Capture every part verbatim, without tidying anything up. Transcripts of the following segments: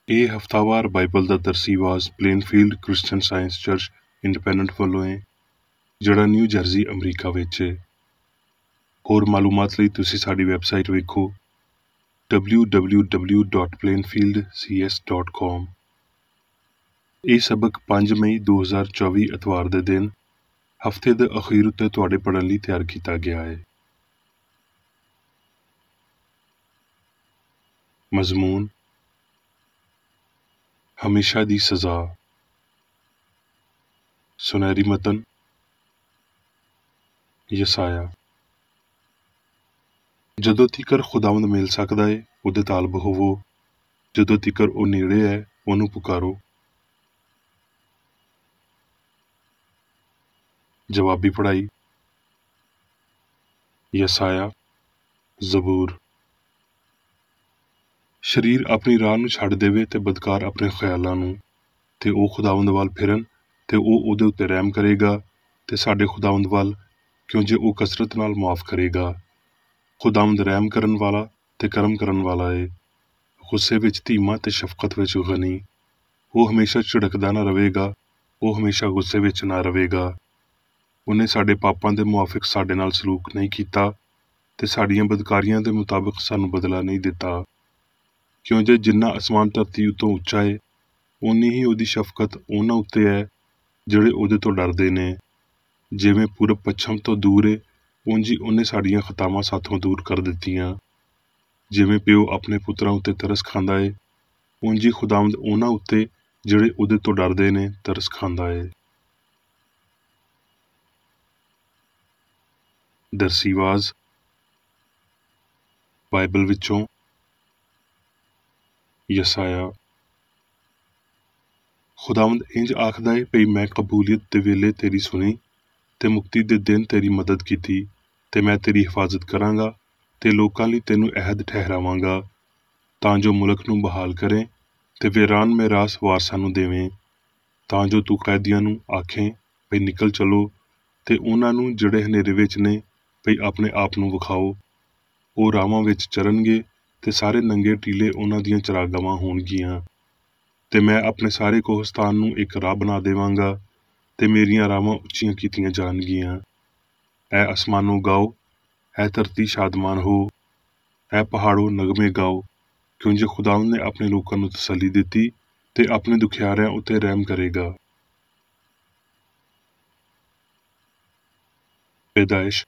ਇਹ ਹਫ਼ਤਾਵਾਰ ਬਾਈਬਲ ਦਾ ਦਰਸੀ ਆਵਾਜ਼ Plainfield Christian Science Church Independent ਵੱਲੋਂ ਹੈ, ਜਿਹੜਾ ਨਿਊ ਜਰਸੀ ਅਮਰੀਕਾ ਵਿੱਚ ਹੈ। ਹੋਰ ਮਾਲੂਮਾਤ ਲਈ ਤੁਸੀਂ ਸਾਡੀ ਵੈਬਸਾਈਟ ਵੇਖੋ W W W dot Plainfield C S dot com. ਇਹ ਸਬਕ ਪੰਜ ਮਈ ਦੋ ਹਜ਼ਾਰ ਚੌਵੀ ਐਤਵਾਰ ਦੇ ਦਿਨ ਹਫ਼ਤੇ ਦੇ ਅਖੀਰ ਉੱਤੇ ਤੁਹਾਡੇ ਪੜ੍ਹਨ ਲਈ ਤਿਆਰ ਕੀਤਾ ਗਿਆ ਹੈ। ਮਜ਼ਮੂਨ: ਹਮੇਸ਼ਾ ਦੀ ਸਜ਼ਾ। ਸੁਨਹਿਰੀ ਮਤਨ: ਯਸਾਇਆ। ਜਦੋਂ ਤੀਕਰ ਖੁਦਾਵੰਦ ਮਿਲ ਸਕਦਾ ਹੈ, ਉਹਦੇ ਤਾਲਬ ਹੋਵੋ। ਜਦੋਂ ਤੀਕਰ ਉਹ ਨੇੜੇ ਹੈ, ਉਹਨੂੰ ਪੁਕਾਰੋ। ਜਵਾਬੀ ਪੜ੍ਹਾਈ: ਯਸਾਇਆ, ਜ਼ਬੂਰ। ਸਰੀਰ ਆਪਣੀ ਰਾਹ ਨੂੰ ਛੱਡ ਦੇਵੇ ਤੇ ਬਦਕਾਰ ਆਪਣੇ ਖਿਆਲਾਂ ਨੂੰ, ਤੇ ਉਹ ਖੁਦਾਵੰਦ ਵੱਲ ਫਿਰਨ ਤੇ ਉਹ ਉਹਦੇ ਉੱਤੇ ਰਹਿਮ ਕਰੇਗਾ, ਤੇ ਸਾਡੇ ਖੁਦਾਵੰਦ ਵੱਲ, ਕਿਉਂ ਜੇ ਉਹ ਕਸਰਤ ਨਾਲ ਮੁਆਫ਼ ਕਰੇਗਾ। ਖੁਦਾਵੰਦ ਰਹਿਮ ਕਰਨ ਵਾਲਾ ਤੇ ਕਰਮ ਕਰਨ ਵਾਲਾ ਏ, ਗੁੱਸੇ ਵਿੱਚ ਧੀਮਾ ਤੇ ਸ਼ਫਕਤ ਵਿੱਚ ਗਨੀ। ਉਹ ਹਮੇਸ਼ਾ ਝਿੜਕਦਾ ਨਾ ਰਹੇਗਾ, ਉਹ ਹਮੇਸ਼ਾ ਗੁੱਸੇ ਵਿੱਚ ਨਾ ਰਹੇਗਾ। ਉਹਨੇ ਸਾਡੇ ਪਾਪਾਂ ਦੇ ਮੁਆਫਿਕ ਸਾਡੇ ਨਾਲ ਸਲੂਕ ਨਹੀਂ ਕੀਤਾ, ਤੇ ਸਾਡੀਆਂ ਬਦਕਾਰੀਆਂ ਦੇ ਮੁਤਾਬਕ ਸਾਨੂੰ ਬਦਲਾ ਨਹੀਂ ਦਿੱਤਾ। ਕਿਉਂ ਜੇ ਜਿੰਨਾ ਅਸਮਾਨ ਧਰਤੀ ਉੱਤੋਂ ਉੱਚਾ ਏ, ਓਨੀ ਹੀ ਉਹਦੀ ਸ਼ਫਕਤ ਉਹਨਾਂ ਉੱਤੇ ਹੈ ਜਿਹੜੇ ਉਹਦੇ ਤੋਂ ਡਰਦੇ ਨੇ। ਜਿਵੇਂ ਪੂਰਬ ਪੱਛਮ ਤੋਂ ਦੂਰ ਏ, ਉਂਝ ਹੀ ਉਹਨੇ ਸਾਡੀਆਂ ਖਤਾਵਾਂ ਸਾਥੋਂ ਦੂਰ ਕਰ ਦਿੱਤੀਆਂ। ਜਿਵੇਂ ਪਿਓ ਆਪਣੇ ਪੁੱਤਰਾਂ ਉੱਤੇ ਤਰਸ ਖਾਂਦਾ ਏ, ਉਂਝ ਹੀ ਖੁਦਾਵੰਦ ਉਹਨਾਂ ਉੱਤੇ ਜਿਹੜੇ ਉਹਦੇ ਤੋਂ ਡਰਦੇ ਨੇ ਤਰਸ ਖਾਂਦਾ ਏ। ਦਰਸੀ ਆਵਾਜ਼ ਬਾਈਬਲ ਵਿੱਚੋਂ ਯਸਾਇਆ। ਖੁਦਾਵੰਦ ਇੰਝ ਆਖਦਾ ਏ ਭਈ ਮੈਂ ਕਬੂਲੀਅਤ ਦੇ ਵੇਲੇ ਤੇਰੀ ਸੁਣੀ, ਤੇ ਮੁਕਤੀ ਦੇ ਦਿਨ ਤੇਰੀ ਮਦਦ ਕੀਤੀ, ਤੇ ਮੈਂ ਤੇਰੀ ਹਿਫਾਜ਼ਤ ਕਰਾਂਗਾ, ਤੇ ਲੋਕਾਂ ਲਈ ਤੈਨੂੰ ਅਹਿਦ ਠਹਿਰਾਵਾਂਗਾ, ਤਾਂ ਜੋ ਮੁਲਕ ਨੂੰ ਬਹਾਲ ਕਰੇ, ਤੇ ਵੀਰਾਨ ਮੇਰਾਸ ਵਾਰਸਾਂ ਨੂੰ ਦੇਵੇਂ, ਤਾਂ ਜੋ ਤੂੰ ਕੈਦੀਆਂ ਨੂੰ ਆਖੇਂ ਭਈ ਨਿਕਲ ਚਲੋ, ਤੇ ਉਹਨਾਂ ਨੂੰ ਜਿਹੜੇ ਹਨੇਰੇ ਵਿੱਚ ਨੇ ਭਈ ਆਪਣੇ ਆਪ ਨੂੰ ਵਿਖਾਓ। ਉਹ ਰਾਵਾਂ ਵਿੱਚ ਚਰਨਗੇ, ਤੇ ਸਾਰੇ ਨੰਗੇ ਟੀਲੇ ਉਹਨਾਂ ਦੀਆਂ ਚਰਾਗਾਵਾਂ ਹੋਣਗੀਆਂ। ਤੇ ਮੈਂ ਆਪਣੇ ਸਾਰੇ ਕੋਹਸਤਾਨ ਨੂੰ ਇੱਕ ਰਾਹ ਬਣਾ ਦੇਵਾਂਗਾ, ਤੇ ਮੇਰੀਆਂ ਰਾਵਾਂ ਉੱਚੀਆਂ ਕੀਤੀਆਂ ਜਾਣਗੀਆਂ। ਐ ਅਸਮਾਨੋਂ ਗਾਓ, ਐ ਧਰਤੀ ਸ਼ਾਦਮਾਨ ਹੋ, ਐ ਪਹਾੜੋਂ ਨਗਮੇ ਗਾਓ, ਕਿਉਂ ਜੇ ਖੁਦਾਵੰਦ ਨੇ ਆਪਣੇ ਲੋਕਾਂ ਨੂੰ ਤਸੱਲੀ ਦਿੱਤੀ, ਤੇ ਆਪਣੇ ਦੁਖਿਆਰਿਆਂ ਉੱਤੇ ਰਹਿਮ ਕਰੇਗਾ। ਪੈਦਾਇਸ਼: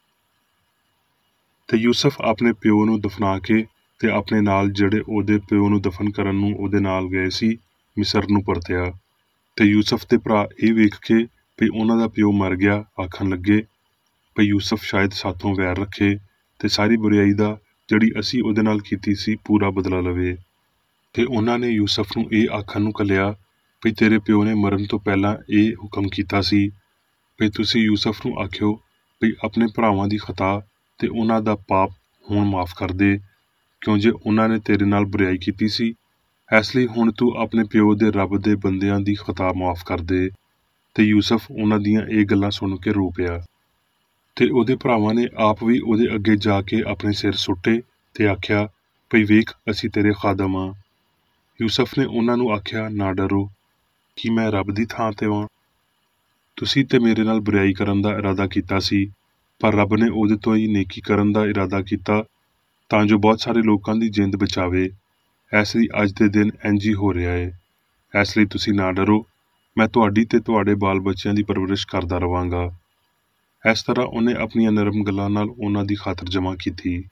ਤੇ ਯੂਸਫ ਆਪਣੇ ਪਿਓ ਨੂੰ ਦਫਨਾ ਕੇ ਤੇ ਆਪਣੇ ਨਾਲ ਜਿਹੜੇ ਉਹਦੇ ਪਿਓ ਨੂੰ ਦਫਨ ਕਰਨ ਨੂੰ ਉਹਦੇ ਨਾਲ ਗਏ ਸੀ, ਮਿਸਰ ਨੂੰ ਪਰਤਿਆ। ਤੇ ਯੂਸਫ ਦੇ ਭਰਾ ਇਹ ਵੇਖ ਕੇ ਭਈ ਉਹਨਾਂ ਦਾ ਪਿਓ ਮਰ ਗਿਆ, ਆਖਣ ਲੱਗੇ ਭਈ ਯੂਸਫ ਸ਼ਾਇਦ ਸਾਥੋਂ ਵੈਰ ਰੱਖੇ, ਤੇ ਸਾਰੀ ਬੁਰਿਆਈ ਦਾ ਜਿਹੜੀ ਅਸੀਂ ਉਹਦੇ ਨਾਲ ਕੀਤੀ ਸੀ ਪੂਰਾ ਬਦਲਾ ਲਵੇ। ਤੇ ਉਹਨਾਂ ਨੇ ਯੂਸਫ ਨੂੰ ਇਹ ਆਖਣ ਨੂੰ ਘੱਲਿਆ ਭਈ ਤੇਰੇ ਪਿਓ ਨੇ ਮਰਨ ਤੋਂ ਪਹਿਲਾਂ ਇਹ ਹੁਕਮ ਕੀਤਾ ਸੀ ਭਈ ਤੁਸੀਂ ਯੂਸਫ ਨੂੰ ਆਖਿਓ ਭਈ ਆਪਣੇ ਭਰਾਵਾਂ ਦੀ ਖਤਾ ਤੇ ਉਹਨਾਂ ਦਾ ਪਾਪ ਹੁਣ ਮਾਫ਼ ਕਰ ਦੇ, ਕਿਉਂ ਜੇ ਉਹਨਾਂ ਨੇ ਤੇਰੇ ਨਾਲ ਬੁਰਿਆਈ ਕੀਤੀ ਸੀ। ਇਸ ਲਈ ਹੁਣ ਤੂੰ ਆਪਣੇ ਪਿਓ ਦੇ ਰੱਬ ਦੇ ਬੰਦਿਆਂ ਦੀ ਖਤਾ ਮਾਫ਼ ਕਰ ਦੇ। ਤੇ ਯੂਸਫ ਉਹਨਾਂ ਦੀਆਂ ਇਹ ਗੱਲਾਂ ਸੁਣ ਕੇ ਰੋ ਪਿਆ। ਤੇ ਉਹਦੇ ਭਰਾਵਾਂ ਨੇ ਆਪ ਵੀ ਉਹਦੇ ਅੱਗੇ ਜਾ ਕੇ ਆਪਣੇ ਸਿਰ ਸੁੱਟੇ ਤੇ ਆਖਿਆ ਭਈ ਵੇਖ ਅਸੀਂ ਤੇਰੇ ਖਾਦਮ ਹਾਂ। ਯੂਸਫ ਨੇ ਉਹਨਾਂ ਨੂੰ ਆਖਿਆ, ਨਾ ਡਰੋ, ਕੀ ਮੈਂ ਰੱਬ ਦੀ ਥਾਂ ਤੇ ਵਾਂ? ਤੁਸੀਂ ਤੇ ਮੇਰੇ ਨਾਲ ਬੁਰਿਆਈ ਕਰਨ ਦਾ ਇਰਾਦਾ ਕੀਤਾ ਸੀ, ਪਰ ਰੱਬ ਨੇ ਉਹਦੇ ਤੋਂ ਹੀ ਨੇਕੀ ਕਰਨ ਦਾ ਇਰਾਦਾ ਕੀਤਾ, ਤਾਂ ਜੋ ਬਹੁਤ ਸਾਰੇ ਲੋਕਾਂ ਦੀ ਜਿੰਦ ਬਚਾਵੇ। ਇਸ ਲਈ ਅੱਜ ਦੇ ਦਿਨ ਇੰਝ ਹੀ ਹੋ ਰਿਹਾ ਏ। ਇਸ ਲਈ ਤੁਸੀਂ ਨਾ ਡਰੋ, ਮੈਂ ਤੁਹਾਡੀ ਤੇ ਤੁਹਾਡੇ ਬਾਲ ਬੱਚਿਆਂ ਦੀ ਪਰਵਰਿਸ਼ ਕਰਦਾ ਰਵਾਂਗਾ। ਇਸ ਤਰ੍ਹਾਂ ਉਹਨੇ ਆਪਣੀਆਂ ਨਰਮ ਗੱਲਾਂ ਨਾਲ ਉਹਨਾਂ ਦੀ ਖਾਤਰ ਜਮ੍ਹਾਂ ਕੀਤੀ।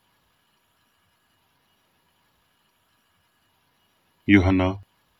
ਯੂਹੰਨਾ।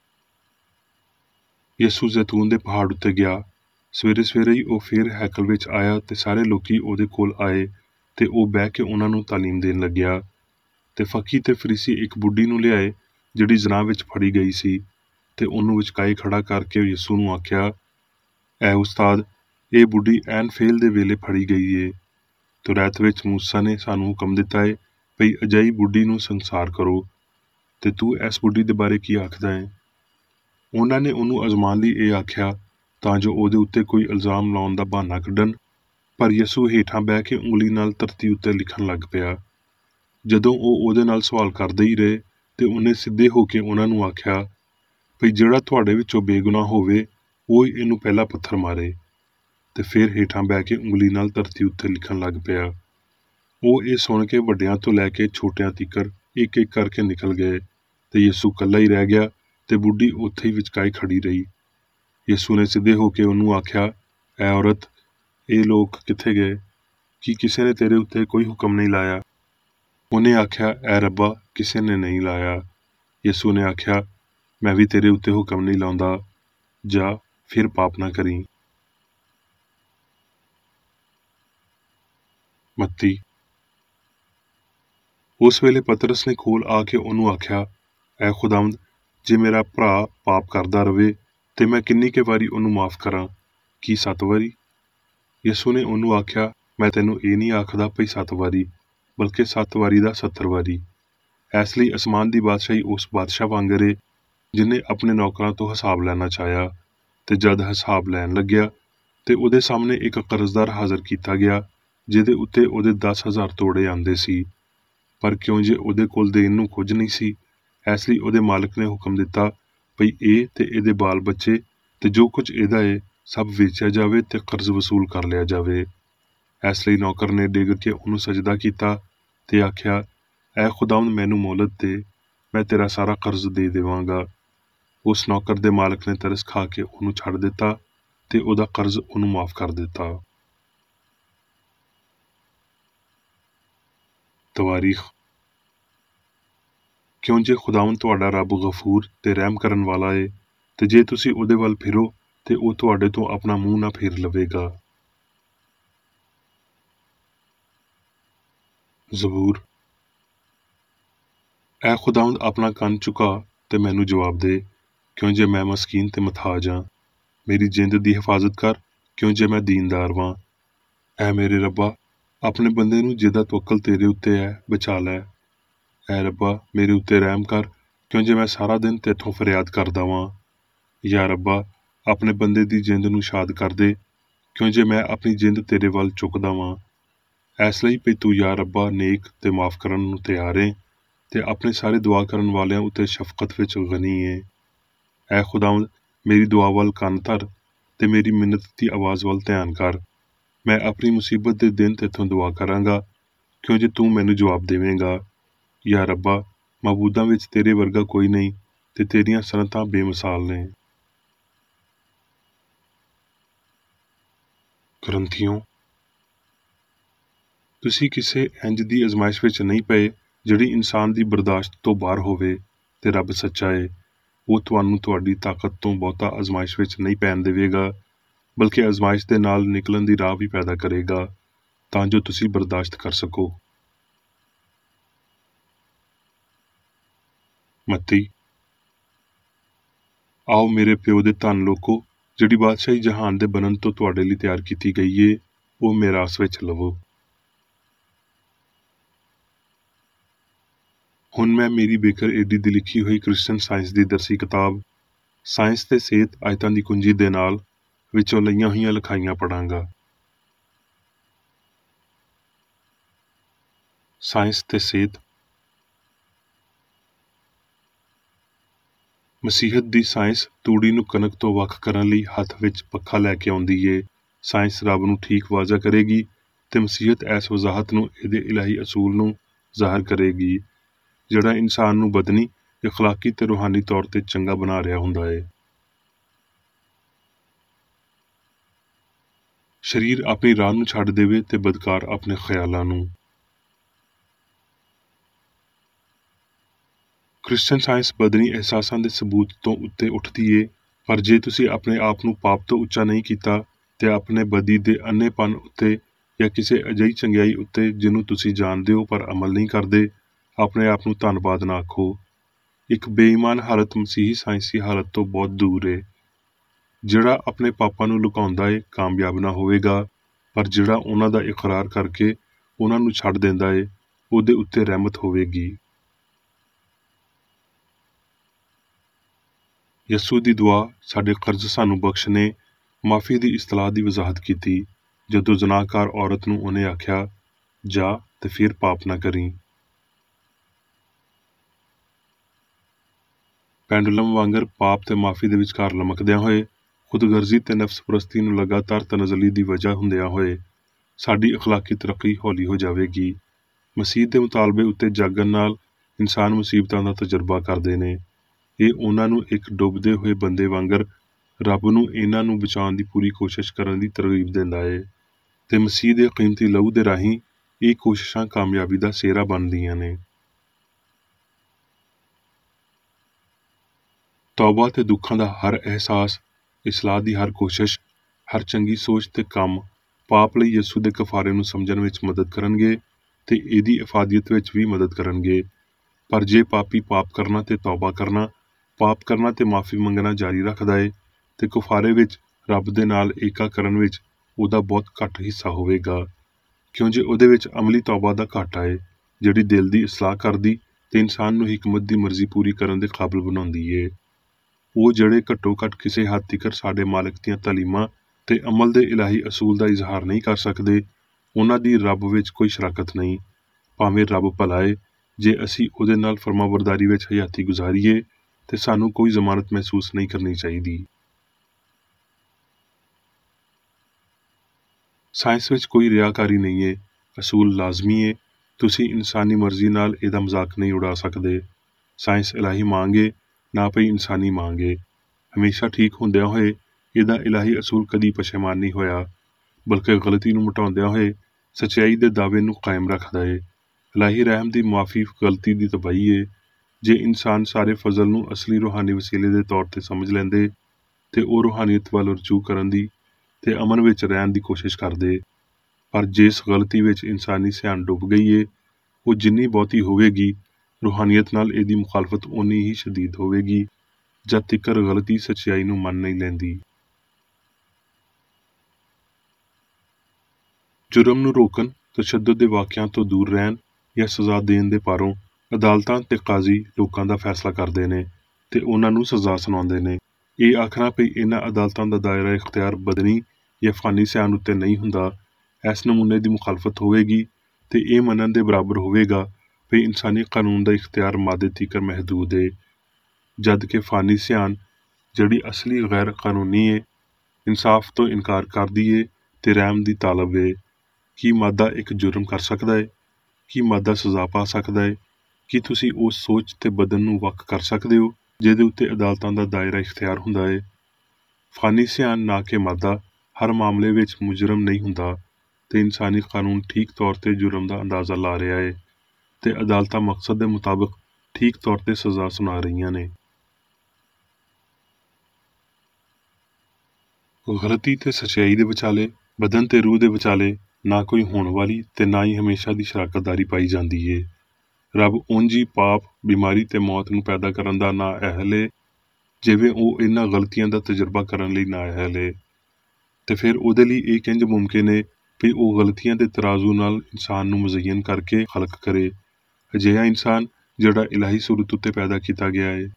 ਯਿਸੂ ਜ਼ੈਤੂਨ ਦੇ ਪਹਾੜ ਉੱਤੇ ਗਿਆ। ਸਵੇਰੇ ਸਵੇਰੇ ਹੀ ਉਹ ਫਿਰ ਹੈਕਲ ਵਿੱਚ ਆਇਆ, ਤੇ ਸਾਰੇ ਲੋਕੀ ਉਹਦੇ ਕੋਲ ਆਏ, ਤੇ ਉਹ ਬਹਿ ਕੇ ਉਹਨਾਂ ਨੂੰ ਤਾਲੀਮ ਦੇਣ ਲੱਗਿਆ। ਤੇ ਫੱਕੀ ਤੇ ਫਰੀਸੀ ਇੱਕ ਬੁੱਢੀ ਨੂੰ ਲਿਆਏ, ਜਿਹੜੀ ਜ਼ਨਾ ਵਿੱਚ ਫੜੀ ਗਈ ਸੀ, ਤੇ ਉਹਨੂੰ ਵਿਚਕਾਏ ਖੜਾ ਕਰਕੇ ਯਿਸੂ ਨੂੰ ਆਖਿਆ, ਐ ਉਸਤਾਦ, ਇਹ ਬੁੱਢੀ ਐਨ ਫੇਲ ਦੇ ਵੇਲੇ ਫੜੀ ਗਈ ਏ। ਤੁਰੈਤ ਵਿੱਚ ਮੂਸਾ ਨੇ ਸਾਨੂੰ ਹੁਕਮ ਦਿੱਤਾ ਏ ਭਈ ਅਜਿਹੀ ਬੁੱਢੀ ਨੂੰ ਸੰਸਾਰ ਕਰੋ, ਤੇ ਤੂੰ ਇਸ ਬੁੱਢੀ ਦੇ ਬਾਰੇ ਕੀ ਆਖਦਾ ਹੈ? ਉਹਨਾਂ ਨੇ ਉਹਨੂੰ ਅਜ਼ਮਾਉਣ ਲਈ ਇਹ ਆਖਿਆ, ਤਾਂ ਜੋ ਉਹਦੇ ਉੱਤੇ ਕੋਈ ਇਲਜ਼ਾਮ ਲਾਉਣ ਦਾ ਬਹਾਨਾ ਕੱਢਣ। ਪਰ ਯਿਸੂ ਹੇਠਾਂ ਬਹਿ ਕੇ ਉਂਗਲੀ ਨਾਲ ਧਰਤੀ ਉੱਤੇ ਲਿਖਣ ਲੱਗ ਪਿਆ। ਜਦੋਂ ਉਹ ਉਹਦੇ ਨਾਲ ਸਵਾਲ ਕਰਦੇ ਹੀ ਰਹੇ, ਤੇ ਉਹਨੇ ਸਿੱਧੇ ਹੋ ਕੇ ਉਹਨਾਂ ਨੂੰ ਆਖਿਆ ਭਈ ਜਿਹੜਾ ਤੁਹਾਡੇ ਵਿੱਚੋਂ ਬੇਗੁਨਾਹ ਹੋਵੇ ਉਹ ਹੀ ਇਹਨੂੰ ਪਹਿਲਾ ਪੱਥਰ ਮਾਰੇ। ਤੇ ਫਿਰ ਹੇਠਾਂ ਬਹਿ ਕੇ ਉਂਗਲੀ ਨਾਲ ਧਰਤੀ ਉੱਤੇ ਲਿਖਣ ਲੱਗ ਪਿਆ। ਉਹ ਇਹ ਸੁਣ ਕੇ ਵੱਡਿਆਂ ਤੋਂ ਲੈ ਕੇ ਛੋਟਿਆਂ ਤੀਕਰ ਇੱਕ ਇੱਕ ਕਰਕੇ ਨਿਕਲ ਗਏ ਤੇ ਯਿਸੂ ਇਕੱਲਾ ਹੀ ਰਹਿ ਗਿਆ ਤੇ ਬੁੱਢੀ ਉੱਥੇ ਹੀ ਵਿਚਕਾਈ ਖੜੀ ਰਹੀ। ਯਿਸੂ ਨੇ ਸਿੱਧੇ ਹੋ ਕੇ ਉਹਨੂੰ ਆਖਿਆ, ਐ ਔਰਤ, ਇਹ ਲੋਕ ਕਿੱਥੇ ਗਏ? ਕੀ ਕਿਸੇ ਨੇ ਤੇਰੇ ਉੱਤੇ ਕੋਈ ਹੁਕਮ ਨਹੀਂ ਲਾਇਆ? ਉਹਨੇ ਆਖਿਆ, ਐ ਰੱਬਾ, ਕਿਸੇ ਨੇ ਨਹੀਂ ਲਾਇਆ। ਯਿਸੂ ਨੇ ਆਖਿਆ, ਮੈਂ ਵੀ ਤੇਰੇ ਉੱਤੇ ਹੁਕਮ ਨਹੀਂ ਲਾਉਂਦਾ, ਜਾ ਫਿਰ ਪਾਪ ਨਾ ਕਰੀਂ। ਮੱਤੀ। ਉਸ ਵੇਲੇ ਪਤਰਸ ਨੇ ਕੋਲ ਆ ਕੇ ਉਹਨੂੰ ਆਖਿਆ, ਐ ਖੁਦਾਵੰਦ, ਜੇ ਮੇਰਾ ਭਰਾ ਪਾਪ ਕਰਦਾ ਰਵੇ ਤੇ ਮੈਂ ਕਿੰਨੀ ਕੁ ਵਾਰੀ ਉਹਨੂੰ ਮਾਫ਼ ਕਰਾਂ? ਕੀ ਸੱਤ ਵਾਰੀ? ਯਿਸੂ ਨੇ ਉਹਨੂੰ ਆਖਿਆ, ਮੈਂ ਤੈਨੂੰ ਇਹ ਨਹੀਂ ਆਖਦਾ ਭਈ ਸੱਤ ਵਾਰੀ, ਬਲਕਿ ਸੱਤ ਵਾਰੀ ਦਾ ਸੱਤਰ ਵਾਰੀ। ਇਸ ਲਈ ਅਸਮਾਨ ਦੀ ਬਾਦਸ਼ਾਹੀ ਉਸ ਬਾਦਸ਼ਾਹ ਵਾਂਗਰ ਏ ਜਿਹਨੇ ਆਪਣੇ ਨੌਕਰਾਂ ਤੋਂ ਹਿਸਾਬ ਲੈਣਾ ਚਾਹਿਆ। ਤੇ ਜਦ ਹਿਸਾਬ ਲੈਣ ਲੱਗਿਆ ਤੇ ਉਹਦੇ ਸਾਹਮਣੇ ਇੱਕ ਕਰਜ਼ਦਾਰ ਹਾਜ਼ਰ ਕੀਤਾ ਗਿਆ ਜਿਹਦੇ ਉੱਤੇ ਉਹਦੇ ਦਸ ਹਜ਼ਾਰ ਤੋੜੇ ਆਂਦੇ ਸੀ। ਪਰ ਕਿਉਂ ਜੇ ਉਹਦੇ ਕੋਲ ਦੇਣ ਨੂੰ ਕੁਝ ਨਹੀਂ ਸੀ, ਇਸ ਲਈ ਉਹਦੇ ਮਾਲਕ ਨੇ ਹੁਕਮ ਦਿੱਤਾ ਭਈ ਇਹ ਤੇ ਇਹਦੇ ਬਾਲ ਬੱਚੇ ਤੇ ਜੋ ਕੁਝ ਇਹਦਾ ਏ ਸਭ ਵੇਚਿਆ ਜਾਵੇ ਤੇ ਕਰਜ਼ ਵਸੂਲ ਕਰ ਲਿਆ ਜਾਵੇ। ਇਸ ਲਈ ਨੌਕਰ ਨੇ ਡਿੱਗ ਕੇ ਉਹਨੂੰ ਸਜਦਾ ਕੀਤਾ ਤੇ ਆਖਿਆ, ਐ ਖੁਦਾਵੰਦ, ਮੈਨੂੰ ਮੋਹਲਤ ਦੇ, ਮੈਂ ਤੇਰਾ ਸਾਰਾ ਕਰਜ਼ ਦੇ ਦੇਵਾਂਗਾ। ਉਸ ਨੌਕਰ ਦੇ ਮਾਲਕ ਨੇ ਤਰਸ ਖਾ ਕੇ ਉਹਨੂੰ ਛੱਡ ਦਿੱਤਾ ਤੇ ਉਹਦਾ ਕਰਜ਼ ਉਹਨੂੰ ਮਾਫ਼ ਕਰ ਦਿੱਤਾ। ਤਵਾਰੀਖ। ਕਿਉਂ ਜੇ ਖੁਦਾਵੰਦ ਤੁਹਾਡਾ ਰੱਬ ਗਫੂਰ ਤੇ ਰਹਿਮ ਕਰਨ ਵਾਲਾ ਏ ਤੇ ਜੇ ਤੁਸੀਂ ਉਹਦੇ ਵੱਲ ਫਿਰੋ ਤੇ ਉਹ ਤੁਹਾਡੇ ਤੋਂ ਆਪਣਾ ਮੂੰਹ ਨਾ ਫੇਰ ਲਵੇਗਾ। ਜ਼ਬੂਰ। ਐ ਖੁਦਾਵੰਦ, ਆਪਣਾ ਕੰਨ ਝੁਕਾ ਤੇ ਮੈਨੂੰ ਜਵਾਬ ਦੇ, ਕਿਉਂ ਜੇ ਮੈਂ ਮਸਕੀਨ ਤੇ ਮਥਾਜ ਹਾਂ। ਮੇਰੀ ਜਿੰਦ ਦੀ ਹਿਫਾਜ਼ਤ ਕਰ, ਕਿਉਂ ਜੇ ਮੈਂ ਦੀਨਦਾਰ ਵਾਂ। ਐ ਮੇਰੇ ਰੱਬਾ, ਆਪਣੇ ਬੰਦੇ ਨੂੰ ਜਿਹਦਾ ਤਵੱਕਲ ਤੇਰੇ ਉੱਤੇ ਹੈ ਬਚਾ ਲੈ। ਐ ਰੱਬਾ, ਮੇਰੇ ਉੱਤੇ ਰਹਿਮ ਕਰ, ਕਿਉਂ ਜੇ ਮੈਂ ਸਾਰਾ ਦਿਨ ਤੇਥੋਂ ਫਰਿਆਦ ਕਰਦਾ ਵਾਂ। ਯਾ ਰੱਬਾ, ਆਪਣੇ ਬੰਦੇ ਦੀ ਜਿੰਦ ਨੂੰ ਸ਼ਾਦ ਕਰ ਦੇ, ਕਿਉਂ ਜੇ ਮੈਂ ਆਪਣੀ ਜਿੰਦ ਤੇਰੇ ਵੱਲ ਚੁੱਕਦਾ ਵਾਂ। ਇਸ ਲਈ ਭਈ ਤੂੰ ਯਾ ਰੱਬਾ ਨੇਕ ਤੇ ਮਾਫ਼ ਕਰਨ ਨੂੰ ਤਿਆਰ ਏ ਤੇ ਆਪਣੇ ਸਾਰੇ ਦੁਆ ਕਰਨ ਵਾਲਿਆਂ ਉੱਤੇ ਸ਼ਫਕਤ ਵਿੱਚ ਗਨੀ ਏ। ਐ ਖੁਦਾਵੰਦ, ਮੇਰੀ ਦੁਆ ਵੱਲ ਕੰਨ ਧਰ ਤੇ ਮੇਰੀ ਮਿੰਨਤ ਦੀ ਆਵਾਜ਼ ਵੱਲ ਧਿਆਨ ਕਰ। ਮੈਂ ਆਪਣੀ ਮੁਸੀਬਤ ਦੇ ਦਿਨ ਤੇਥੋਂ ਦੁਆ ਕਰਾਂਗਾ, ਕਿਉਂ ਜੇ ਤੂੰ ਮੈਨੂੰ ਜਵਾਬ ਦੇਵੇਂਗਾ। ਯਾ ਰੱਬਾ, ਮਬੂਦਾਂ ਵਿੱਚ ਤੇਰੇ ਵਰਗਾ ਕੋਈ ਨਹੀਂ ਤੇ ਤੇਰੀਆਂ ਸਨਅਤਾਂ ਬੇਮਿਸਾਲ ਨੇ। ਗ੍ਰੰਥੀਓ, ਤੁਸੀਂ ਕਿਸੇ ਇੰਜ ਦੀ ਅਜ਼ਮਾਇਸ਼ ਵਿੱਚ ਨਹੀਂ ਪਏ ਜਿਹੜੀ ਇਨਸਾਨ ਦੀ ਬਰਦਾਸ਼ਤ ਤੋਂ ਬਾਹਰ ਹੋਵੇ ਤੇ ਰੱਬ ਸੱਚਾ ਏ। ਉਹ ਤੁਹਾਨੂੰ ਤੁਹਾਡੀ ਤਾਕਤ ਤੋਂ ਬਹੁਤਾ ਅਜ਼ਮਾਇਸ਼ ਵਿੱਚ ਨਹੀਂ ਪੈਣ ਦੇਵੇਗਾ, ਬਲਕਿ ਅਜ਼ਮਾਇਸ਼ ਦੇ ਨਾਲ ਨਿਕਲਣ ਦੀ ਰਾਹ ਵੀ ਪੈਦਾ ਕਰੇਗਾ ਤਾਂ ਜੋ ਤੁਸੀਂ ਬਰਦਾਸ਼ਤ ਕਰ ਸਕੋ। ਮੱਤੀ। ਆਓ ਮੇਰੇ ਪਿਓ ਦੇ ਧਨ ਲੋਕੋ, ਜਿਹੜੀ ਬਾਦਸ਼ਾਹੀ ਜਹਾਨ ਦੇ ਬਣਨ ਤੋਂ ਤੁਹਾਡੇ ਲਈ ਤਿਆਰ ਕੀਤੀ ਗਈ ਏ, ਉਹ ਮਿਰਾਸ ਵਿੱਚ ਲਵੋ। ਹੁਣ ਮੈਂ ਮੇਰੀ ਬੇਕਰ ਏਡੀ ਦੀ ਲਿਖੀ ਹੋਈ ਕ੍ਰਿਸਚਨ ਸਾਇੰਸ ਦੀ ਦਰਸੀ ਕਿਤਾਬ ਸਾਇੰਸ ਤੇ ਸਿਹਤ ਆਇਤਾਂ ਦੀ ਕੁੰਜੀ ਦੇ ਨਾਲ ਵਿੱਚੋਂ ਲਈਆਂ ਹੋਈਆਂ ਲਿਖਾਈਆਂ ਪੜਾਂਗਾ। ਸਾਇੰਸ ਤੇ ਸਿਹਤ। ਮਸੀਹਤ ਦੀ ਸਾਇੰਸ ਤੂੜੀ ਨੂੰ ਕਣਕ ਤੋਂ ਵੱਖ ਕਰਨ ਲਈ ਹੱਥ ਵਿੱਚ ਪੱਖਾ ਲੈ ਕੇ ਆਉਂਦੀ ਏ। ਸਾਇੰਸ ਰੱਬ ਨੂੰ ਠੀਕ ਵਾਜ਼ਾ ਕਰੇਗੀ ਤੇ ਮਸੀਹਤ ਇਸ ਵਜ਼ਾਹਤ ਨੂੰ ਇਹਦੇ ਇਲਾਹੀ ਅਸੂਲ ਨੂੰ ਜ਼ਾਹਰ ਕਰੇਗੀ ਜਿਹੜਾ ਇਨਸਾਨ ਨੂੰ ਬਦਨੀ, ਇਖਲਾਕੀ ਤੇ ਰੂਹਾਨੀ ਤੌਰ ਤੇ ਚੰਗਾ ਬਣਾ ਰਿਹਾ ਹੁੰਦਾ ਏ। ਸਰੀਰ ਆਪਣੀ ਰਾਹ ਨੂੰ ਛੱਡ ਦੇਵੇ ਤੇ ਬਦਕਾਰ ਆਪਣੇ ਖਿਆਲਾਂ ਨੂੰ। ਕ੍ਰਿਸਚਨ ਸਾਇੰਸ ਬਦਨੀ ਅਹਿਸਾਸਾਂ ਦੇ ਸਬੂਤ ਤੋਂ ਉੱਤੇ ਉੱਠਦੀ ਏ, ਪਰ ਜੇ ਤੁਸੀਂ ਆਪਣੇ ਆਪ ਨੂੰ ਪਾਪ ਤੋਂ ਉੱਚਾ ਨਹੀਂ ਕੀਤਾ ਤੇ ਆਪਣੇ ਬਦੀ ਦੇ ਅੰਨ੍ਹੇਪਨ ਉੱਤੇ ਜਾਂ ਕਿਸੇ ਅਜਿਹੀ ਚੰਗਿਆਈ ਉੱਤੇ ਜਿਹਨੂੰ ਤੁਸੀਂ ਜਾਣਦੇ ਹੋ ਪਰ ਅਮਲ ਨਹੀਂ ਕਰਦੇ, ਆਪਣੇ ਆਪ ਨੂੰ ਧੰਨਵਾਦ ਨਾ ਆਖੋ। ਇੱਕ ਬੇਈਮਾਨ ਹਾਲਤ ਮਸੀਹੀ ਸਾਇੰਸੀ ਹਾਲਤ ਤੋਂ ਬਹੁਤ ਦੂਰ ਏ। ਜਿਹੜਾ ਆਪਣੇ ਪਾਪਾਂ ਨੂੰ ਲੁਕਾਉਂਦਾ ਏ ਕਾਮਯਾਬ ਨਾ ਹੋਵੇਗਾ, ਪਰ ਜਿਹੜਾ ਉਹਨਾਂ ਦਾ ਇਕਰਾਰ ਕਰਕੇ ਉਹਨਾਂ ਨੂੰ ਛੱਡ ਦਿੰਦਾ ਏ ਉਹਦੇ ਉੱਤੇ ਰਹਿਮਤ ਹੋਵੇਗੀ। ਯਸੂ ਦੀ ਦੁਆ ਸਾਡੇ ਕਰਜ਼ ਸਾਨੂੰ ਬਖਸ਼ਣੇ ਮਾਫੀ ਦੀ ਇਸਤਲਾਹ ਦੀ ਵਜ਼ਾਹਤ ਕੀਤੀ ਜਦੋਂ ਜ਼ਨਾਕਾਰ ਔਰਤ ਨੂੰ ਉਹਨੇ ਆਖਿਆ, ਜਾ ਤੇ ਫਿਰ ਪਾਪ ਨਾ ਕਰੀਂ। ਪੈਂਡੂਲਮ ਵਾਂਗਰ ਪਾਪ ਤੇ ਮਾਫੀ ਦੇ ਵਿਚਕਾਰ ਲਮਕਦਿਆਂ ਹੋਏ, ਖੁਦਗਰਜ਼ੀ ਤੇ ਨਫਸ ਪ੍ਰਸਤੀ ਨੂੰ ਲਗਾਤਾਰ ਤਨਜ਼ਲੀ ਦੀ ਵਜ੍ਹਾ ਹੁੰਦਿਆਂ ਹੋਏ ਸਾਡੀ ਅਖਲਾਕੀ ਤਰੱਕੀ ਹੌਲੀ ਹੋ ਜਾਵੇਗੀ। ਮਸੀਹ ਦੇ ਮੁਤਾਲਬੇ ਉੱਤੇ ਜਾਗਣ ਨਾਲ ਇਨਸਾਨ ਮੁਸੀਬਤਾਂ ਦਾ ਤਜਰਬਾ ਕਰਦੇ ਨੇ। ਇਹ ਉਹਨਾਂ ਨੂੰ ਇੱਕ ਡੁੱਬਦੇ ਹੋਏ ਬੰਦੇ ਵਾਂਗਰ ਰੱਬ ਨੂੰ ਇਹਨਾਂ ਨੂੰ ਬਚਾਉਣ ਦੀ ਪੂਰੀ ਕੋਸ਼ਿਸ਼ ਕਰਨ ਦੀ ਤਰਗੀਬ ਦਿੰਦਾ ਏ, ਤੇ ਮਸੀਹ ਦੇ ਕੀਮਤੀ ਲਹੂ ਦੇ ਰਾਹੀਂ ਇਹ ਕੋਸ਼ਿਸ਼ਾਂ ਕਾਮਯਾਬੀ ਦਾ ਸਿਹਰਾ ਬਣਦੀਆਂ ਨੇ। ਤੌਬਾ ਤੇ ਦੁੱਖਾਂ ਦਾ ਹਰ ਅਹਿਸਾਸ, ਇਸਲਾਹ ਦੀ ਹਰ ਕੋਸ਼ਿਸ਼, ਹਰ ਚੰਗੀ ਸੋਚ ਤੇ ਕੰਮ ਪਾਪ ਲਈ ਯਿਸੂ ਦੇ ਕਫਾਰੇ ਨੂੰ ਸਮਝਣ ਵਿੱਚ ਮਦਦ ਕਰਨਗੇ ਤੇ ਇਹਦੀ ਇਫਾਦੀਅਤ ਵਿੱਚ ਵੀ ਮਦਦ ਕਰਨਗੇ। ਪਰ ਜੇ ਪਾਪੀ ਪਾਪ ਕਰਨਾ ਤੇ ਤੌਬਾ ਕਰਨਾ, ਪਾਪ ਕਰਨਾ ਤੇ ਮਾਫੀ ਮੰਗਣਾ ਜਾਰੀ ਰੱਖਦਾ ਏ ਤੇ ਕਫਾਰੇ ਵਿੱਚ ਰੱਬ ਦੇ ਨਾਲ ਏਕਾ ਕਰਨ ਵਿੱਚ ਉਹਦਾ ਬਹੁਤ ਘੱਟ ਹਿੱਸਾ ਹੋਵੇਗਾ, ਕਿਉਂ ਜੇ ਉਹਦੇ ਵਿੱਚ ਅਮਲੀ ਤੌਬਾ ਦਾ ਘਾਟਾ ਏ, ਜਿਹੜੀ ਦਿਲ ਦੀ ਇਸਲਾਹ ਕਰਦੀ ਤੇ ਇਨਸਾਨ ਨੂੰ ਹਿਕਮਤ ਦੀ ਮਰਜ਼ੀ ਪੂਰੀ ਕਰਨ ਦੇ ਕਾਬਲ ਬਣਾਉਂਦੀ ਏ। ਉਹ ਜਿਹੜੇ ਘੱਟੋ ਘੱਟ ਕਿਸੇ ਹੱਦ ਤੀਕਰ ਸਾਡੇ ਮਾਲਕ ਦੀਆਂ ਤਾਲੀਮਾਂ ਤੇ ਅਮਲ ਦੇ ਇਲਾਹੀ ਅਸੂਲ ਦਾ ਇਜ਼ਹਾਰ ਨਹੀਂ ਕਰ ਸਕਦੇ, ਉਹਨਾਂ ਦੀ ਰੱਬ ਵਿੱਚ ਕੋਈ ਸ਼ਰਾਕਤ ਨਹੀਂ। ਭਾਵੇਂ ਰੱਬ ਭਲਾ ਏ, ਜੇ ਅਸੀਂ ਉਹਦੇ ਨਾਲ ਫਰਮਾਬਰਦਾਰੀ ਵਿੱਚ ਹਯਾਤੀ ਗੁਜ਼ਾਰੀਏ ਤੇ ਸਾਨੂੰ ਕੋਈ ਜ਼ਮਾਨਤ ਮਹਿਸੂਸ ਨਹੀਂ ਕਰਨੀ ਚਾਹੀਦੀ। ਸਾਇੰਸ ਵਿੱਚ ਕੋਈ ਰਿਆਕਾਰੀ ਨਹੀਂ ਏ, ਅਸੂਲ ਲਾਜ਼ਮੀ ਏ। ਤੁਸੀਂ ਇਨਸਾਨੀ ਮਰਜ਼ੀ ਨਾਲ ਇਹਦਾ ਮਜ਼ਾਕ ਨਹੀਂ ਉਡਾ ਸਕਦੇ। ਸਾਇੰਸ ਇਲਾਹੀ ਮੰਗ ਏ, ਨਾ ਪਈ ਇਨਸਾਨੀ ਮੰਗ ਏ। ਹਮੇਸ਼ਾ ਠੀਕ ਹੁੰਦਿਆਂ ਹੋਏ ਇਹਦਾ ਇਲਾਹੀ ਅਸੂਲ ਕਦੀ ਪਸ਼ੇਮਾਨ ਨਹੀਂ ਹੋਇਆ, ਬਲਕਿ ਗਲਤੀ ਨੂੰ ਮਿਟਾਉਂਦਿਆਂ ਹੋਏ ਸੱਚਾਈ ਦੇ ਦਾਅਵੇ ਨੂੰ ਕਾਇਮ ਰੱਖਦਾ ਏ। ਇਲਾਹੀ ਰਹਿਮ ਦੀ ਮੁਆਫੀ ਗਲਤੀ ਦੀ ਤਬਾਹੀ ਏ। ਜੇ ਇਨਸਾਨ ਸਾਰੇ ਫਜ਼ਲ ਨੂੰ ਅਸਲੀ ਰੂਹਾਨੀ ਵਸੀਲੇ ਦੇ ਤੌਰ ਤੇ ਸਮਝ ਲੈਂਦੇ ਤੇ ਉਹ ਰੂਹਾਨੀਅਤ ਵੱਲ ਰਜੂਅ ਕਰਨ ਦੀ ਤੇ ਅਮਨ ਵਿੱਚ ਰਹਿਣ ਦੀ ਕੋਸ਼ਿਸ਼ ਕਰਦੇ, ਪਰ ਜਿਸ ਗਲਤੀ ਵਿੱਚ ਇਨਸਾਨੀ ਸਿਆਣ ਡੁੱਬ ਗਈ ਏ, ਉਹ ਜਿੰਨੀ ਬਹੁਤੀ ਹੋਵੇਗੀ, ਰੂਹਾਨੀਅਤ ਨਾਲ ਇਹਦੀ ਮੁਖਾਲਫਤ ਓਨੀ ਹੀ ਸ਼ਦੀਦ ਹੋਵੇਗੀ, ਜਦ ਤੀਕਰ ਗਲਤੀ ਸੱਚਾਈ ਨੂੰ ਮੰਨ ਨਹੀਂ ਲੈਂਦੀ। ਜੁਰਮ ਨੂੰ ਰੋਕਣ, ਤਸ਼ੱਦਦ ਦੇ ਵਾਕਿਆਂ ਤੋਂ ਦੂਰ ਰਹਿਣ ਜਾਂ ਸਜ਼ਾ ਦੇਣ ਦੇ ਪਾਰੋਂ ਅਦਾਲਤਾਂ ਤੇ ਕਾਜ਼ੀ ਲੋਕਾਂ ਦਾ ਫੈਸਲਾ ਕਰਦੇ ਨੇ ਤੇ ਉਹਨਾਂ ਨੂੰ ਸਜ਼ਾ ਸੁਣਾਉਂਦੇ ਨੇ। ਇਹ ਆਖਣਾ ਵੀ ਇਹਨਾਂ ਅਦਾਲਤਾਂ ਦਾ ਦਾਇਰਾ ਇਖਤਿਆਰ ਬਦਨੀ ਜਾਂ ਫਾਨੀ ਸਿਆਣ ਉੱਤੇ ਨਹੀਂ ਹੁੰਦਾ, ਇਸ ਨਮੂਨੇ ਦੀ ਮੁਖਾਲਫਤ ਹੋਵੇਗੀ ਤੇ ਇਹ ਮੰਨਣ ਦੇ ਬਰਾਬਰ ਹੋਵੇਗਾ ਵੀ ਇਨਸਾਨੀ ਕਾਨੂੰਨ ਦਾ ਇਖਤਿਆਰ ਮਾਦੇ ਤੀਕਰ ਮਹਿਦੂਦ ਏ, ਜਦ ਕਿ ਫਾਨੀ ਸਿਆਣ ਜਿਹੜੀ ਅਸਲੀ ਗੈਰ ਕਾਨੂੰਨੀ ਏ, ਇਨਸਾਫ ਤੋਂ ਇਨਕਾਰ ਕਰਦੀ ਏ ਤੇ ਰਹਿਮ ਦੀ ਤਾਲਬ ਏ। ਕੀ ਮਾਦਾ ਇੱਕ ਜੁਰਮ ਕਰ ਸਕਦਾ ਏ? ਕੀ ਮਾਦਾ ਸਜ਼ਾ ਪਾ ਸਕਦਾ ਏ? ਕੀ ਤੁਸੀਂ ਉਸ ਸੋਚ ਤੇ ਬਦਨ ਨੂੰ ਵੱਖ ਕਰ ਸਕਦੇ ਹੋ ਜਿਹਦੇ ਉੱਤੇ ਅਦਾਲਤਾਂ ਦਾ ਦਾਇਰਾ ਇਖਤਿਆਰ ਹੁੰਦਾ ਏ? ਫਾਨੀ ਸਿਆਣ ਨਾ ਕਿ ਮਾਦਾ ਹਰ ਮਾਮਲੇ ਵਿੱਚ ਮੁਜਰਮ ਨਹੀਂ ਹੁੰਦਾ ਤੇ ਇਨਸਾਨੀ ਕਾਨੂੰਨ ਠੀਕ ਤੌਰ ਤੇ ਜੁਰਮ ਦਾ ਅੰਦਾਜ਼ਾ ਲਾ ਰਿਹਾ ਏ ਤੇ ਅਦਾਲਤਾਂ ਮਕਸਦ ਦੇ ਮੁਤਾਬਕ ਠੀਕ ਤੌਰ ਤੇ ਸਜ਼ਾ ਸੁਣਾ ਰਹੀਆਂ ਨੇ। ਗਲਤੀ ਤੇ ਸੱਚਾਈ ਦੇ ਵਿਚਾਲੇ, ਬਦਨ ਤੇ ਰੂਹ ਦੇ ਵਿਚਾਲੇ ਨਾ ਕੋਈ ਹੋਣ ਵਾਲੀ ਤੇ ਨਾ ਹੀ ਹਮੇਸ਼ਾ ਦੀ ਸ਼ਰਾਕਤਦਾਰੀ ਪਾਈ ਜਾਂਦੀ ਏ। ਰੱਬ ਉਂਝ ਹੀ ਪਾਪ, ਬਿਮਾਰੀ ਤੇ ਮੌਤ ਨੂੰ ਪੈਦਾ ਕਰਨ ਦਾ ਨਾ ਅਹਿਲ ਏ, ਜਿਵੇਂ ਉਹ ਇਹਨਾਂ ਗਲਤੀਆਂ ਦਾ ਤਜਰਬਾ ਕਰਨ ਲਈ ਨਾ ਅਹਿਲ ਏ, ਤੇ ਫਿਰ ਉਹਦੇ ਲਈ ਇਹ ਕਿੰਜ ਮੁਮਕਿਨ ਏ ਵੀ ਉਹ ਗਲਤੀਆਂ ਦੇ ਤਰਾਜ਼ੂ ਨਾਲ ਇਨਸਾਨ ਨੂੰ ਮੁਜ਼ੱਯਨ ਕਰਕੇ ਖਲਕ ਕਰੇ, ਅਜਿਹਾ ਇਨਸਾਨ ਜਿਹੜਾ ਇਲਾਹੀ ਸੂਰਤ ਉੱਤੇ ਪੈਦਾ ਕੀਤਾ ਗਿਆ ਏ।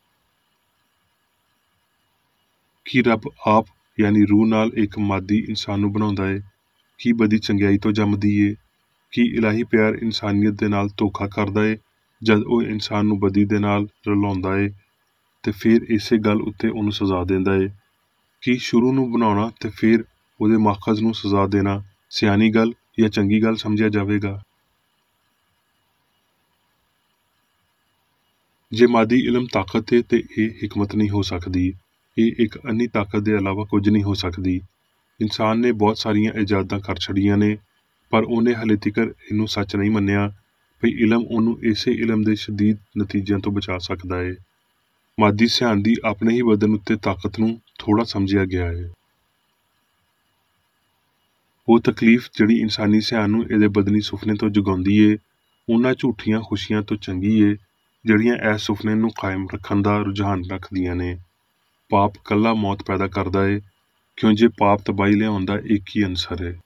ਕੀ ਰੱਬ ਆਪ ਯਾਨੀ ਰੂਹ ਨਾਲ ਇੱਕ ਮਾਦੀ ਇਨਸਾਨ ਨੂੰ ਬਣਾਉਂਦਾ ਏ? ਕੀ ਬਦੀ ਚੰਗਿਆਈ ਤੋਂ ਜੰਮਦੀ ਏ? ਕੀ ਇਲਾਹੀ ਪਿਆਰ ਇਨਸਾਨੀਅਤ ਦੇ ਨਾਲ ਧੋਖਾ ਕਰਦਾ ਏ ਜਦ ਉਹ ਇਨਸਾਨ ਨੂੰ ਬਦੀ ਦੇ ਨਾਲ ਰਲਾਉਂਦਾ ਏ ਤੇ ਫਿਰ ਇਸੇ ਗੱਲ ਉੱਤੇ ਉਹਨੂੰ ਸਜ਼ਾ ਦਿੰਦਾ ਏ? ਕੀ ਸ਼ੁਰੂ ਨੂੰ ਬਣਾਉਣਾ ਤੇ ਫਿਰ ਉਹਦੇ ਮਾਖਜ਼ ਨੂੰ ਸਜ਼ਾ ਦੇਣਾ ਸਿਆਣੀ ਗੱਲ ਜਾਂ ਚੰਗੀ ਗੱਲ ਸਮਝਿਆ ਜਾਵੇਗਾ? ਜੇ ਮਾਦੀ ਇਲਮ ਤਾਕਤ ਏ ਤੇ ਇਹ ਹਿਕਮਤ ਨਹੀਂ ਹੋ ਸਕਦੀ। ਇਹ ਇੱਕ ਅੰਨੀ ਤਾਕਤ ਦੇ ਇਲਾਵਾ ਕੁਝ ਨਹੀਂ ਹੋ ਸਕਦੀ। ਇਨਸਾਨ ਨੇ ਬਹੁਤ ਸਾਰੀਆਂ ਇਜਾਦਾਂ ਕਰ ਛੱਡੀਆਂ ਨੇ, ਪਰ ਉਹਨੇ ਹਲੇ ਤੀਕਰ ਇਹਨੂੰ ਸੱਚ ਨਹੀਂ ਮੰਨਿਆ ਵੀ ਇਲਮ ਉਹਨੂੰ ਇਸੇ ਇਲਮ ਦੇ ਸ਼ਦੀਦ ਨਤੀਜਿਆਂ ਤੋਂ ਬਚਾ ਸਕਦਾ ਏ। ਮਾਦੀ ਸਿਆਣ ਦੀ ਆਪਣੇ ਹੀ ਬਦਨ ਉੱਤੇ ਤਾਕਤ ਨੂੰ ਥੋੜ੍ਹਾ ਸਮਝਿਆ ਗਿਆ ਏ। ਉਹ ਤਕਲੀਫ ਜਿਹੜੀ ਇਨਸਾਨੀ ਸਿਆਣ ਨੂੰ ਇਹਦੇ ਬਦਨੀ ਸੁਫਨੇ ਤੋਂ ਜਗਾਉਂਦੀ ਏ, ਉਹਨਾਂ ਝੂਠੀਆਂ ਖੁਸ਼ੀਆਂ ਤੋਂ ਚੰਗੀ ਏ ਜਿਹੜੀਆਂ ਇਸ ਸੁਫਨੇ ਨੂੰ ਕਾਇਮ ਰੱਖਣ ਦਾ ਰੁਝਾਨ ਰੱਖਦੀਆਂ ਨੇ। ਪਾਪ ਕੱਲਾ ਮੌਤ ਪੈਦਾ ਕਰਦਾ ਏ, ਕਿਉਂ ਜੇ ਪਾਪ ਤਬਾਹੀ ਲਿਆਉਣ ਦਾ ਇੱਕ ਹੀ ਅਨਸਰ ਏ।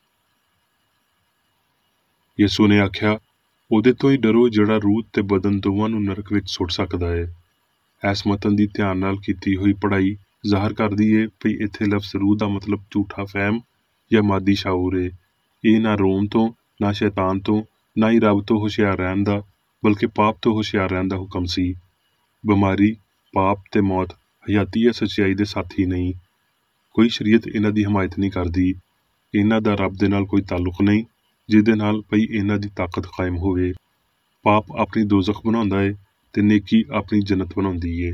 ਯਿਸੂ ਨੇ ਆਖਿਆ, ਉਹਦੇ ਤੋਂ ਹੀ ਡਰੋ ਜਿਹੜਾ ਰੂਹ ਤੇ ਬਦਨ ਦੋਵਾਂ ਨੂੰ ਨਰਕ ਵਿੱਚ ਸੁੱਟ ਸਕਦਾ ਏ। ਇਸ ਮਤਨ ਦੀ ਧਿਆਨ ਨਾਲ ਕੀਤੀ ਹੋਈ ਪੜ੍ਹਾਈ ਜ਼ਾਹਰ ਕਰਦੀ ਏ ਵੀ ਇੱਥੇ ਲਫ਼ਜ਼ ਰੂਹ ਦਾ ਮਤਲਬ ਝੂਠਾ ਫਹਿਮ ਜਾਂ ਮਾਦੀ ਸ਼ਾਊਰ ਏ। ਇਹ ਨਾ ਰੋਮ ਤੋਂ, ਨਾ ਸ਼ੈਤਾਨ ਤੋਂ, ਨਾ ਹੀ ਰੱਬ ਤੋਂ ਹੁਸ਼ਿਆਰ ਰਹਿਣ ਦਾ, ਬਲਕਿ ਪਾਪ ਤੋਂ ਹੁਸ਼ਿਆਰ ਰਹਿਣ ਦਾ ਹੁਕਮ ਸੀ। ਬਿਮਾਰੀ, ਪਾਪ ਤੇ ਮੌਤ, ਹਯਾਤੀ ਜਾਂ ਸੱਚਾਈ ਦੇ ਸਾਥੀ ਨਹੀਂ। ਕੋਈ ਸ਼ਰੀਅਤ ਇਹਨਾਂ ਦੀ ਹਮਾਇਤ ਨਹੀਂ ਕਰਦੀ। ਇਹਨਾਂ ਦਾ ਰੱਬ ਦੇ ਨਾਲ ਕੋਈ ਤਾਲੁਕ ਨਹੀਂ ਜਿਹਦੇ ਨਾਲ ਭਈ ਇਹਨਾਂ ਦੀ ਤਾਕਤ ਕਾਇਮ ਹੋਵੇ। ਪਾਪ ਆਪਣੀ ਦੋਜ਼ਖ ਬਣਾਉਂਦਾ ਏ ਤੇ ਨੇਕੀ ਆਪਣੀ ਜੰਨਤ ਬਣਾਉਂਦੀ ਏ।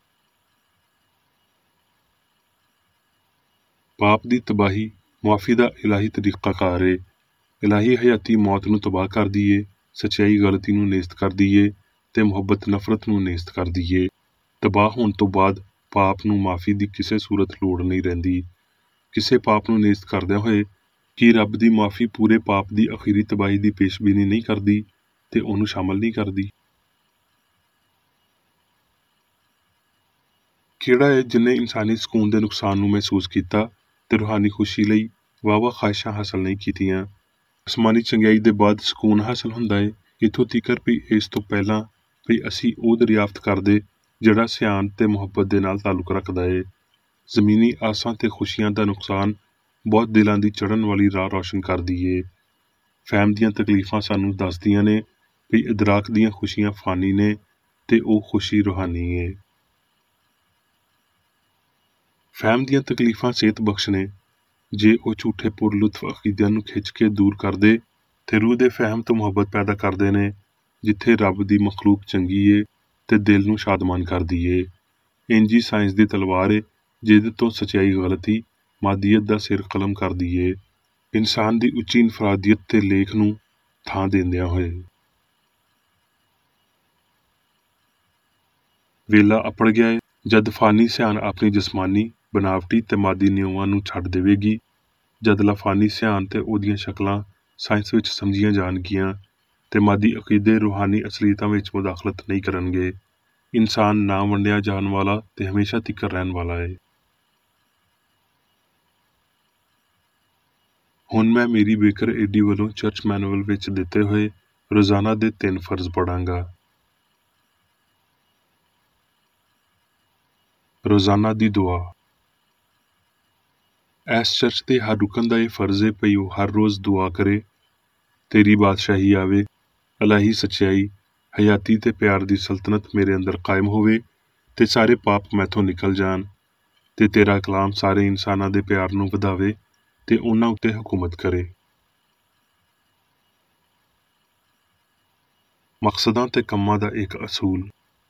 ਪਾਪ ਦੀ ਤਬਾਹੀ ਮੁਆਫੀ ਦਾ ਇਲਾਹੀ ਤਰੀਕਾਕਾਰ ਏ। ਇਲਾਹੀ ਹਯਾਤੀ ਮੌਤ ਨੂੰ ਤਬਾਹ ਕਰਦੀ ਏ, ਸੱਚਾਈ ਗਲਤੀ ਨੂੰ ਨੇਸਤ ਕਰਦੀ ਏ ਤੇ ਮੁਹੱਬਤ ਨਫ਼ਰਤ ਨੂੰ ਨੇਸਤ ਕਰਦੀ ਏ। ਤਬਾਹ ਹੋਣ ਤੋਂ ਬਾਅਦ ਪਾਪ ਨੂੰ ਮਾਫੀ ਦੀ ਕਿਸੇ ਸੂਰਤ ਲੋੜ ਨਹੀਂ ਰਹਿੰਦੀ। ਕਿਸੇ ਪਾਪ ਨੂੰ ਨੇਸਤ ਕਰਦਿਆਂ ਹੋਏ ਕੀ ਰੱਬ ਦੀ ਮਾਫੀ ਪੂਰੇ ਪਾਪ ਦੀ ਅਖੀਰੀ ਤਬਾਹੀ ਦੀ ਪੇਸ਼ਬੀਨੀ ਨਹੀਂ ਕਰਦੀ ਤੇ ਉਹਨੂੰ ਸ਼ਾਮਲ ਨਹੀਂ ਕਰਦੀ? ਕਿਹੜਾ ਹੈ ਜਿਨ੍ਹੇ ਇਨਸਾਨੀ ਸਕੂਨ ਦੇ ਨੁਕਸਾਨ ਨੂੰ ਮਹਿਸੂਸ ਕੀਤਾ ਤੇ ਰੂਹਾਨੀ ਖੁਸ਼ੀ ਲਈ ਵਾਹਵਾ ਖਾਹਿਸ਼ਾਂ ਹਾਸਲ ਨਹੀਂ ਕੀਤੀਆਂ? ਅਸਮਾਨੀ ਚੰਗਿਆਈ ਦੇ ਬਾਅਦ ਸਕੂਨ ਹਾਸਲ ਹੁੰਦਾ ਏ, ਇੱਥੋਂ ਤੀਕਰ ਵੀ ਇਸ ਤੋਂ ਪਹਿਲਾਂ ਵੀ ਅਸੀਂ ਉਹ ਦਰਿਆਫਤ ਕਰਦੇ ਜਿਹੜਾ ਸਿਆਣ ਤੇ ਮੁਹੱਬਤ ਦੇ ਨਾਲ ਤਾਲੁਕ ਰੱਖਦਾ ਏ। ਜ਼ਮੀਨੀ ਆਸਾਂ ਤੇ ਖੁਸ਼ੀਆਂ ਦਾ ਨੁਕਸਾਨ ਬਹੁਤ ਦਿਲਾਂ ਦੀ ਚੜ੍ਹਨ ਵਾਲੀ ਰਾਹ ਰੋਸ਼ਨ ਕਰਦੀ ਏ। ਫਹਿਮ ਦੀਆਂ ਤਕਲੀਫਾਂ ਸਾਨੂੰ ਦੱਸਦੀਆਂ ਨੇ ਵੀ ਇਦਰਾਕ ਦੀਆਂ ਖੁਸ਼ੀਆਂ ਫਾਨੀ ਨੇ ਤੇ ਉਹ ਖੁਸ਼ੀ ਰੂਹਾਨੀ ਏ। ਫਹਿਮ ਦੀਆਂ ਤਕਲੀਫਾਂ ਸਿਹਤ ਬਖਸ਼ ਨੇ ਜੇ ਉਹ ਝੂਠੇ ਪੁਰਲੁਤਫ ਅਕੀਦਿਆਂ ਨੂੰ ਖਿੱਚ ਕੇ ਦੂਰ ਕਰਦੇ ਤੇ ਰੂਹ ਦੇ ਫਹਿਮ ਤੋਂ ਮੁਹੱਬਤ ਪੈਦਾ ਕਰਦੇ ਨੇ। ਜਿੱਥੇ ਰੱਬ ਦੀ ਮਖਲੂਕ ਚੰਗੀ ਏ ਤੇ ਦਿਲ ਨੂੰ ਸ਼ਾਦਮਾਨ ਕਰਦੀ ਏ। ਇੰਜੀ ਸਾਇੰਸ ਦੀ ਤਲਵਾਰ ਏ ਜਿਹਦੇ ਤੋਂ ਸਚਾਈ ਗਲਤੀ ਮਾਦੀਅਤ ਦਾ ਸਿਰ ਕਲਮ ਕਰਦੀ ਏ, ਇਨਸਾਨ ਦੀ ਉੱਚੀ ਇਨਫਰਾਦੀਅਤ ਤੇ ਲੇਖ ਨੂੰ ਥਾਂ ਦਿੰਦਿਆਂ ਹੋਏ। ਵੇਲਾ ਅਪੜ ਗਿਆ ਏ ਜਦ ਫਾਨੀ ਸਿਆਣ ਆਪਣੀ ਜਿਸਮਾਨੀ ਬਨਾਵਟੀ ਤੇ ਮਾਦੀ ਨਿਯਮਾਂ ਨੂੰ ਛੱਡ ਦੇਵੇਗੀ। ਜਦ ਲਾਫਾਨੀ ਸਿਆਣ ਤੇ ਉਹਦੀਆਂ ਸ਼ਕਲਾਂ ਸਾਇੰਸ ਵਿੱਚ ਸਮਝੀਆਂ ਜਾਣਗੀਆਂ ਤੇ ਮਾਦੀ ਅਕੀਦੇ ਰੂਹਾਨੀ ਅਸਲੀਅਤਾਂ ਵਿੱਚ ਮੁਦਾਖਲਤ ਨਹੀਂ ਕਰਨਗੇ। ਇਨਸਾਨ ਨਾ ਵੰਡਿਆ ਜਾਣ ਵਾਲਾ ਤੇ ਹਮੇਸ਼ਾ ਤਿੱਕਰ ਰਹਿਣ ਵਾਲਾ ਏ। ਹੁਣ ਮੈਂ ਮੇਰੀ ਬੇਕਰ ਏਡੀ ਵੱਲੋਂ ਚਰਚ ਮੈਨੂਅਲ ਵਿੱਚ ਦਿੱਤੇ ਹੋਏ ਰੋਜ਼ਾਨਾ ਦੇ ਤਿੰਨ ਫਰਜ਼ ਪੜਾਂਗਾ। ਰੋਜ਼ਾਨਾ ਦੀ ਦੁਆ। ਇਸ ਚਰਚ ਦੇ ਹਰ ਰੁਕਨ ਦਾ ਇਹ ਫਰਜ਼ ਏ ਭਈ ਉਹ ਹਰ ਰੋਜ਼ ਦੁਆ ਕਰੇ, ਤੇਰੀ ਬਾਦਸ਼ਾਹੀ ਆਵੇ, ਇਲਾਹੀ ਸੱਚਾਈ, ਹਯਾਤੀ ਤੇ ਪਿਆਰ ਦੀ ਸਲਤਨਤ ਮੇਰੇ ਅੰਦਰ ਕਾਇਮ ਹੋਵੇ ਤੇ ਸਾਰੇ ਪਾਪ ਮੈਥੋਂ ਨਿਕਲ ਜਾਣ ਤੇ ਤੇਰਾ ਕਲਾਮ ਸਾਰੇ ਇਨਸਾਨਾਂ ਦੇ ਪਿਆਰ ਨੂੰ ਵਧਾਵੇ ਤੇ ਉਹਨਾਂ ਉੱਤੇ ਹਕੂਮਤ ਕਰੇ। ਮਕਸਦਾਂ ਤੇ ਕੰਮਾਂ ਦਾ ਇੱਕ ਅਸੂਲ।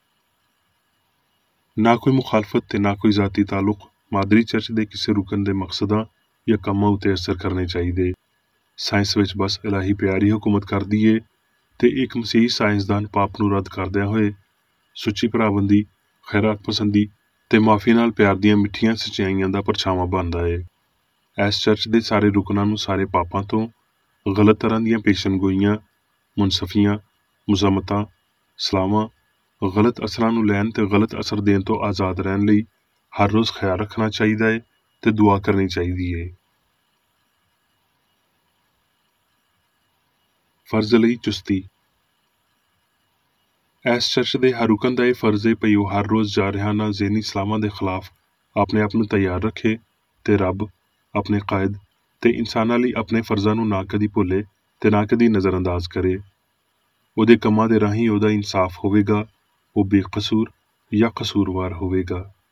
ਨਾ ਕੋਈ ਮੁਖਾਲਫਤ ਤੇ ਨਾ ਕੋਈ ਜ਼ਾਤੀ ਤਾਲੁਕ ਮਾਦਰੀ ਚਰਚ ਦੇ ਕਿਸੇ ਰੁਕਨ ਦੇ ਮਕਸਦਾਂ ਜਾਂ ਕੰਮਾਂ ਉੱਤੇ ਅਸਰ ਕਰਨੇ ਚਾਹੀਦੇ। ਸਾਇੰਸ ਵਿੱਚ ਬਸ ਇਲਾਹੀ ਪਿਆਰ ਹੀ ਹਕੂਮਤ ਕਰਦੀ ਏ ਤੇ ਇੱਕ ਮਸੀਹੀ ਸਾਇੰਸਦਾਨ ਪਾਪ ਨੂੰ ਰੱਦ ਕਰਦਿਆਂ ਹੋਏ ਸੁੱਚੀ ਭਰਾਬੰਦੀ, ਖੈਰਾਤ ਪਸੰਦੀ ਤੇ ਮਾਫੀ ਨਾਲ ਪਿਆਰ ਦੀਆਂ ਮਿੱਠੀਆਂ ਸੱਚਾਈਆਂ ਦਾ ਪਰਛਾਵਾਂ ਬਣਦਾ ਏ। ਇਸ ਚਰਚ ਦੇ ਸਾਰੇ ਰੁਕਨਾਂ ਨੂੰ ਸਾਰੇ ਪਾਪਾਂ ਤੋਂ, ਗਲਤ ਤਰ੍ਹਾਂ ਦੀਆਂ ਪੇਸ਼ਨਗੋਈਆਂ, ਮੁਨਸਫੀਆਂ, ਮੁਜ਼ਮਤਾਂ, ਸਲਾਹਾਂ, ਗਲਤ ਅਸਰਾਂ ਨੂੰ ਲੈਣ ਤੇ ਗਲਤ ਅਸਰ ਦੇਣ ਤੋਂ ਆਜ਼ਾਦ ਰਹਿਣ ਲਈ ਹਰ ਰੋਜ਼ ਖਿਆਲ ਰੱਖਣਾ ਚਾਹੀਦਾ ਏ ਤੇ ਦੁਆ ਕਰਨੀ ਚਾਹੀਦੀ ਏ। ਫਰਜ਼ ਲਈ ਚੁਸਤੀ। ਇਸ ਚਰਚ ਦੇ ਹਰ ਰੁਕਨ ਦਾ ਇਹ ਫਰਜ਼ ਏ ਭਈ ਉਹ ਹਰ ਰੋਜ਼ ਜਾਰਹਾਨਾ ਜ਼ਹਿਨੀ ਸਲਾਮਾਂ ਦੇ ਖਿਲਾਫ ਆਪਣੇ ਆਪ ਨੂੰ ਤਿਆਰ ਰੱਖੇ ਤੇ ਰੱਬ, ਆਪਣੇ ਕਾਇਦ ਤੇ ਇਨਸਾਨਾਂ ਲਈ ਆਪਣੇ ਫਰਜ਼ਾਂ ਨੂੰ ਨਾ ਕਦੀ ਭੁੱਲੇ ਤੇ ਨਾ ਕਦੀ ਨਜ਼ਰਅੰਦਾਜ਼ ਕਰੇ। ਉਹਦੇ ਕੰਮਾਂ ਦੇ ਰਾਹੀਂ ਉਹਦਾ ਇਨਸਾਫ ਹੋਵੇਗਾ, ਉਹ ਬੇਕਸੂਰ ਜਾਂ ਕਸੂਰਵਾਰ ਹੋਵੇਗਾ।